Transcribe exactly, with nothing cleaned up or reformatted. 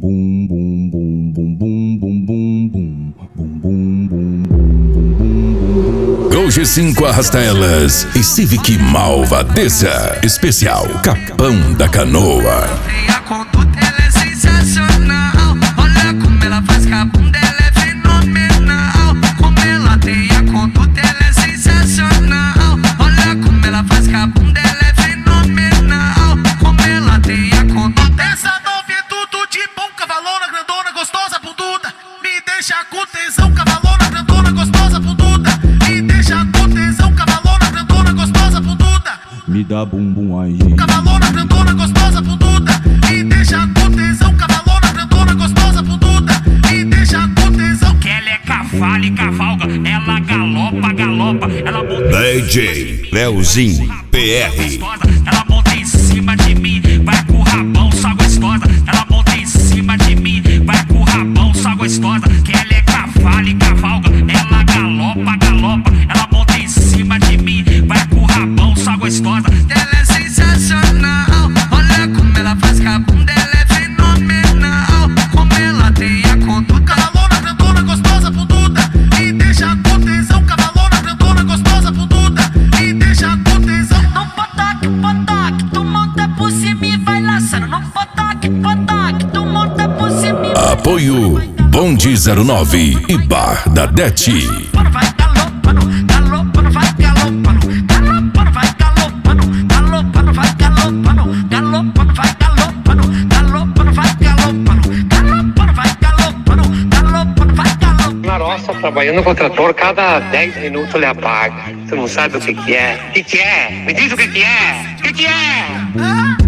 bum bum bum bum bum bum bum bum bum bum bum bum. Gol G cinco arrasta elas e Civic Malvadeza. Especial Capão da Canoa. A conduta ela é sensacional. Olha como ela faz, que a bunda ela é fenomenal. Como ela tem a conduta ela é sensacional. Olha como ela faz, que a bunda ela é fenomenal. Como ela tem a conduta. Essa nova é tudo de bom, cavalona, grandona, gostosa, bunduda. Me deixa com tesão, cavalona, grandona, gostosa, bunduda. Me deixa com tesão, cavalona, grandona, gostosa, bunduda. Me dá bumbum aí. Cavalona, grandona, gostosa, bunduda. Me deixa com tesão, cavalona, grandona, gostosa, bunduda. Me deixa com tesão. Que ela é cavalo e cavalga, ela galopa, galopa. Ela monta D J Leozinho P R. ela monta em cima de mim, vai com o rabão, só gostosa. Ela monta em cima de mim, vai com o rabão, só gostosa. Que ela é cavalo e cavalga, ela galopa, galopa. Ela monta em cima de mim, vai com o rabão, só gostosa. Ela é sensacional, olha como ela faz, que a bunda ela é fenomenal. Como ela tem a conduta, cavalona, grandona, gostosa, bunduda. Me deixa com tesão, cavalona, grandona, gostosa, bunduda. Me deixa com tesão. Não potoque, potoque, tu monta por cima e vai laçando. Não potoque, potoque, tu monta por cima e vai. Apoio Bonde zero nove e Bar da Dete. Vai galopando, galopando, vai galopando, galopando, vai galopando, galopando, vai galopando, galopando, vai galopando, galopando, vai galopando, galopando, vai galopando, galopando, vai galopando. Na roça, trabalhando com o trator, cada dez minutos ele apaga. Você não sabe o que que é. O que que é? Me diz o que que é. O que que é? Ah!